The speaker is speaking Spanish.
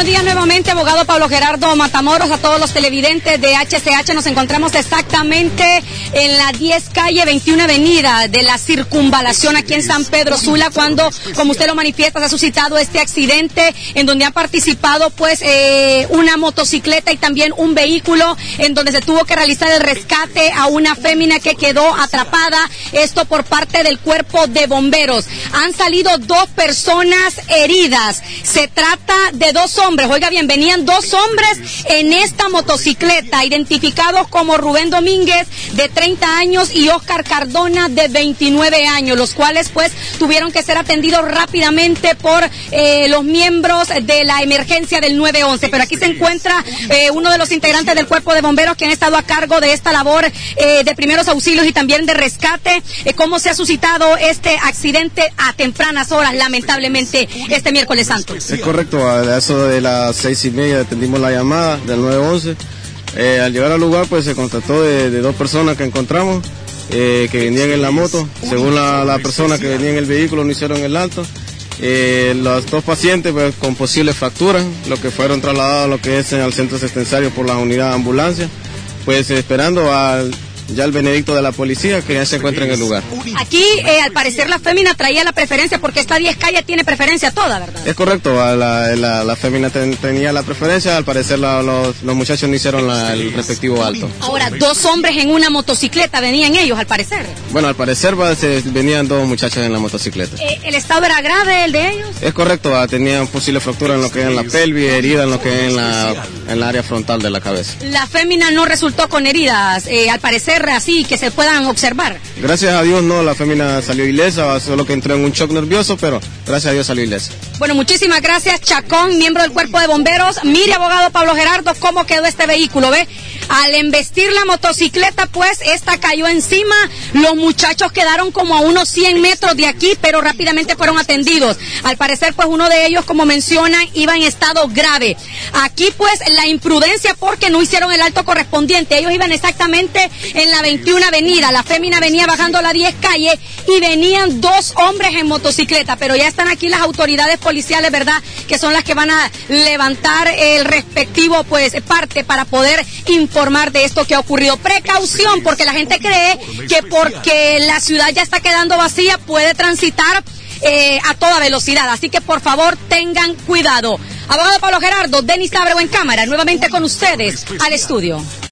Buenos días nuevamente, abogado Pablo Gerardo Matamoros, a todos los televidentes de HCH. Nos encontramos exactamente en la 10 calle 21 avenida de la Circunvalación aquí en San Pedro Sula, cuando, como usted lo manifiesta, se ha suscitado este accidente en donde han participado pues una motocicleta y también un vehículo, en donde se tuvo que realizar el rescate a una fémina que quedó atrapada, esto por parte del cuerpo de bomberos. Han salido 2 personas heridas. Se trata de 2 hombres, oiga bien, venían 2 hombres en esta motocicleta, identificados como Rubén Domínguez, de 30 años, y Oscar Cardona, de 29 años, los cuales pues tuvieron que ser atendidos rápidamente por los miembros de la emergencia del 911. Pero aquí se encuentra uno de los integrantes del cuerpo de bomberos que han estado a cargo de esta labor de primeros auxilios y también de rescate. ¿Cómo se ha suscitado este accidente a tempranas horas, lamentablemente, este miércoles santo? Es correcto, a eso de las 6:30 atendimos la llamada del 911. Al llegar al lugar pues se constató de 2 personas que encontramos que venían en la moto. Según la persona que venía en el vehículo, no hicieron el alto. Los 2 pacientes pues, con posibles fracturas, los que fueron trasladados a lo que es al centro asistenciario por la unidad de ambulancia, pues esperando ya el veredicto de la policía, que ya se encuentra en el lugar. Aquí, al parecer, la fémina traía la preferencia, porque esta 10 calle tiene preferencia toda, ¿verdad? Es correcto, la fémina tenía la preferencia, al parecer los muchachos no hicieron el respectivo alto. Ahora, 2 hombres en una motocicleta, venían ellos, al parecer. Bueno, al parecer venían 2 muchachos en la motocicleta. ¿El estado era grave, el de ellos? Es correcto, tenían posible fractura en lo que es en la pelvis, herida en lo que es en la área frontal de la cabeza. La fémina no resultó con heridas, al parecer, así que se puedan observar. Gracias a Dios no, la fémina salió ilesa, solo que entró en un shock nervioso, pero gracias a Dios salió ilesa. Bueno, muchísimas gracias, Chacón, miembro del cuerpo de bomberos. Mire, abogado Pablo Gerardo, cómo quedó este vehículo, ¿ve? Al embestir la motocicleta, pues, esta cayó encima. Los muchachos quedaron como a unos 100 metros de aquí, pero rápidamente fueron atendidos. Al parecer, pues, uno de ellos, como mencionan, iba en estado grave. Aquí, pues, la imprudencia porque no hicieron el alto correspondiente. Ellos iban exactamente en la 21 avenida. La fémina venía bajando la 10 calle y venían 2 hombres en motocicleta, pero ya están aquí las autoridades policiales, ¿verdad?, que son las que van a levantar el respectivo, pues, parte para poder informar de esto que ha ocurrido. Precaución, porque la gente cree que porque la ciudad ya está quedando vacía puede transitar a toda velocidad, así que por favor tengan cuidado. Abogado Pablo Gerardo, Denis Abreu en cámara, nuevamente con ustedes al estudio.